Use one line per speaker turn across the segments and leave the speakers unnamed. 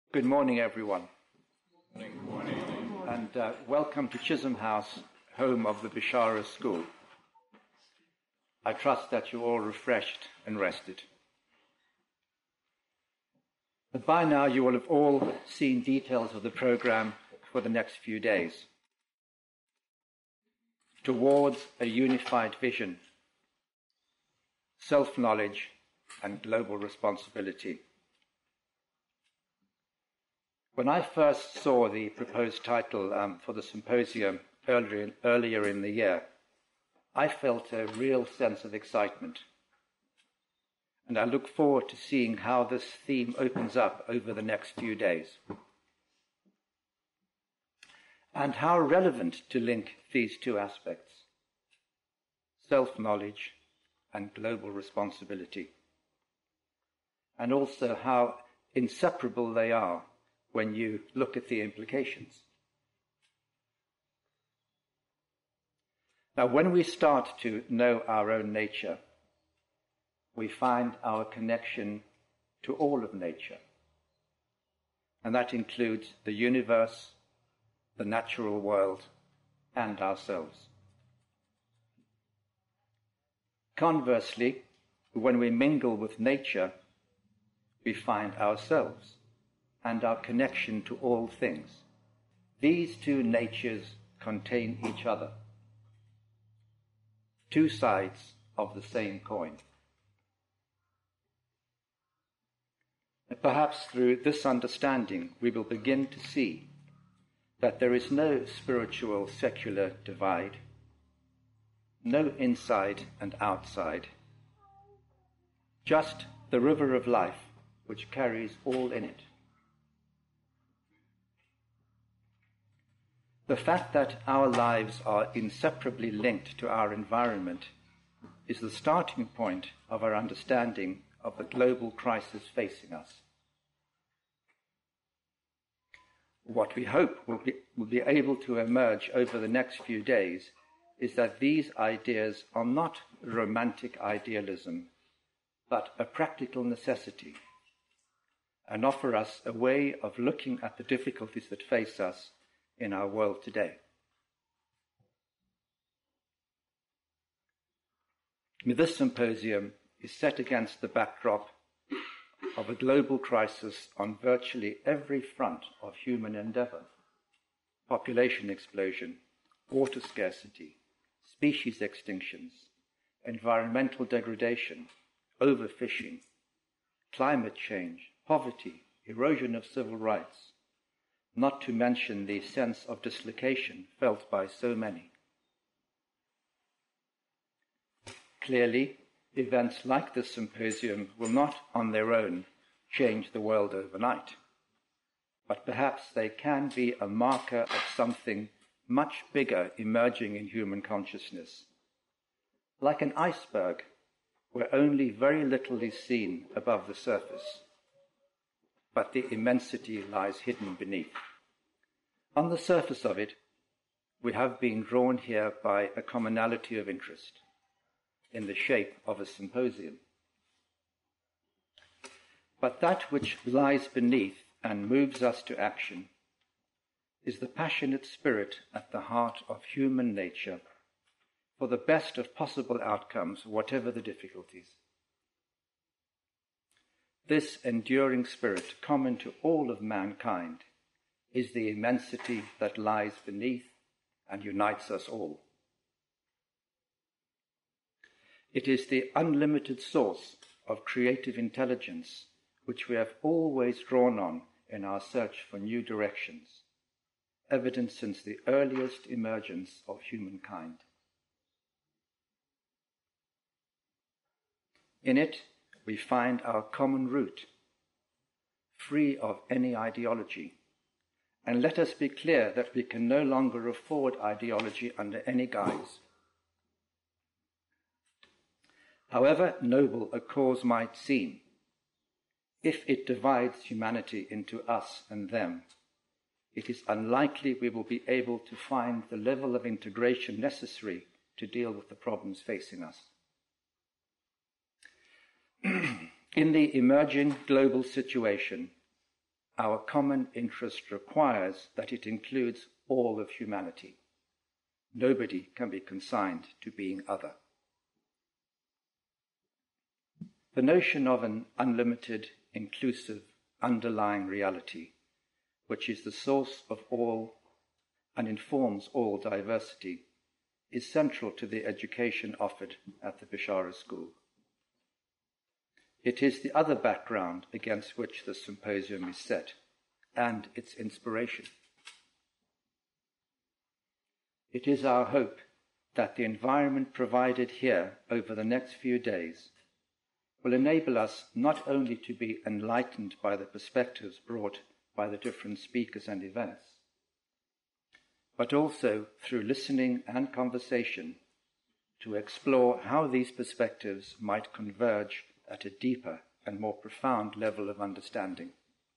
Good morning, everyone.
Good morning.
And welcome to Chisholm House, home of the Bishara School. I trust that you're all refreshed and rested. But by now you will have all seen details of the program for the next few days. Towards a unified vision, self-knowledge and global responsibility. When I first saw the proposed title for the symposium earlier in the year, I felt a real sense of excitement. And I look forward to seeing how this theme opens up over the next few days. And how relevant to link these two aspects, self-knowledge and global responsibility. And also how inseparable they are when you look at the implications. Now, when we start to know our own nature, we find our connection to all of nature. And that includes the universe, the natural world, and ourselves. Conversely, when we mingle with nature, we find ourselves and our connection to all things. These two natures contain each other. Two sides of the same coin. And perhaps through this understanding we will begin to see that there is no spiritual secular divide, no inside and outside, just the river of life which carries all in it. The fact that our lives are inseparably linked to our environment is the starting point of our understanding of the global crisis facing us. What we hope will be able to emerge over the next few days is that these ideas are not romantic idealism, but a practical necessity, and offer us a way of looking at the difficulties that face us in our world today. This symposium is set against the backdrop of a global crisis on virtually every front of human endeavor: population explosion, water scarcity, species extinctions, environmental degradation, overfishing, climate change, poverty, erosion of civil rights, not to mention the sense of dislocation felt by so many. Clearly, events like this symposium will not on their own change the world overnight, but perhaps they can be a marker of something much bigger emerging in human consciousness. Like an iceberg, where only very little is seen above the surface, but the immensity lies hidden beneath. On the surface of it, we have been drawn here by a commonality of interest in the shape of a symposium. But that which lies beneath and moves us to action is the passionate spirit at the heart of human nature for the best of possible outcomes, whatever the difficulties. This enduring spirit, common to all of mankind, is the immensity that lies beneath and unites us all. It is the unlimited source of creative intelligence which we have always drawn on in our search for new directions, evident since the earliest emergence of humankind. In it, we find our common root, free of any ideology. And let us be clear that we can no longer afford ideology under any guise. However noble a cause might seem, if it divides humanity into us and them, it is unlikely we will be able to find the level of integration necessary to deal with the problems facing us. In the emerging global situation, our common interest requires that it includes all of humanity. Nobody can be consigned to being other. The notion of an unlimited, inclusive, underlying reality, which is the source of all and informs all diversity, is central to the education offered at the Bishara School. It is the other background against which the symposium is set, and its inspiration. It is our hope that the environment provided here over the next few days will enable us not only to be enlightened by the perspectives brought by the different speakers and events, but also through listening and conversation to explore how these perspectives might converge at a deeper and more profound level of understanding.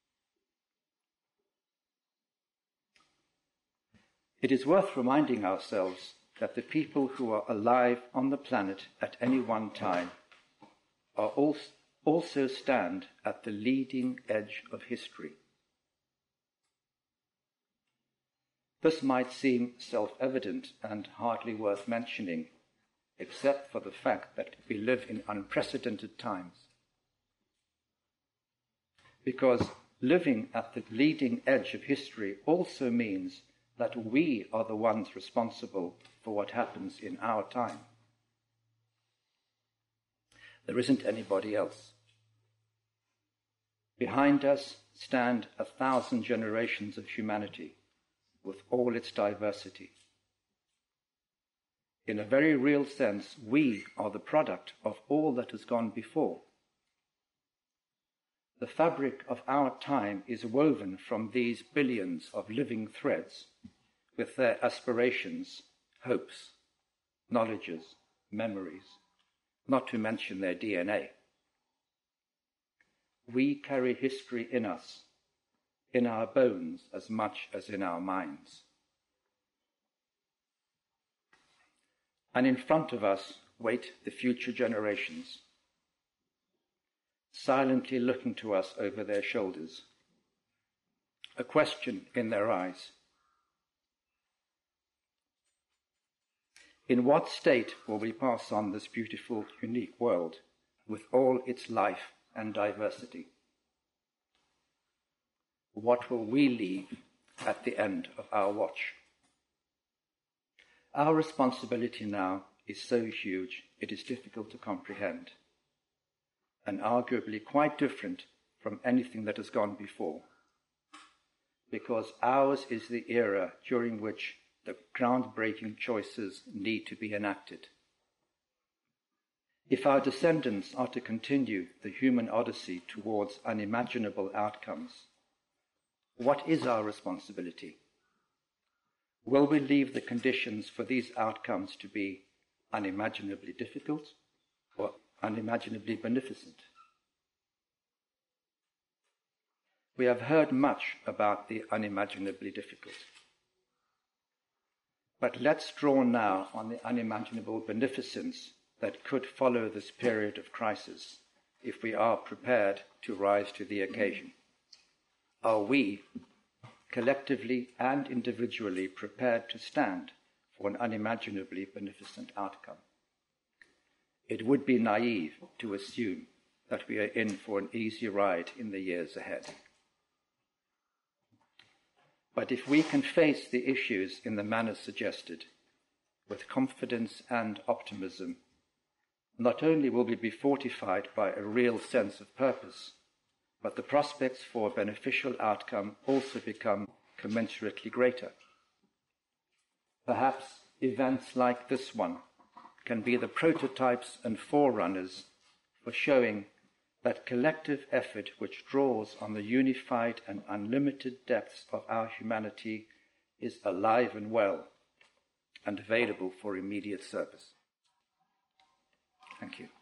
It is worth reminding ourselves that the people who are alive on the planet at any one time are also stand at the leading edge of history. This might seem self-evident and hardly worth mentioning, except for the fact that we live in unprecedented times. Because living at the leading edge of history also means that we are the ones responsible for what happens in our time. There isn't anybody else. Behind us stand 1,000 generations of humanity, with all its diversity. In a very real sense, we are the product of all that has gone before. The fabric of our time is woven from these billions of living threads, with their aspirations, hopes, knowledges, memories, not to mention their DNA. We carry history in us, in our bones as much as in our minds. And in front of us wait the future generations, silently looking to us over their shoulders, a question in their eyes. In what state will we pass on this beautiful, unique world with all its life and diversity? What will we leave at the end of our watch? Our responsibility now is so huge it is difficult to comprehend, and arguably quite different from anything that has gone before, because ours is the era during which the groundbreaking choices need to be enacted. If our descendants are to continue the human odyssey towards unimaginable outcomes, what is our responsibility? Will we leave the conditions for these outcomes to be unimaginably difficult or unimaginably beneficent? We have heard much about the unimaginably difficult. But let's draw now on the unimaginable beneficence that could follow this period of crisis if we are prepared to rise to the occasion. Are we, collectively and individually, prepared to stand for an unimaginably beneficent outcome? It would be naive to assume that we are in for an easy ride in the years ahead. But if we can face the issues in the manner suggested, with confidence and optimism, not only will we be fortified by a real sense of purpose, but the prospects for a beneficial outcome also become commensurately greater. Perhaps events like this one can be the prototypes and forerunners for showing that collective effort which draws on the unified and unlimited depths of our humanity is alive and well and available for immediate service. Thank you.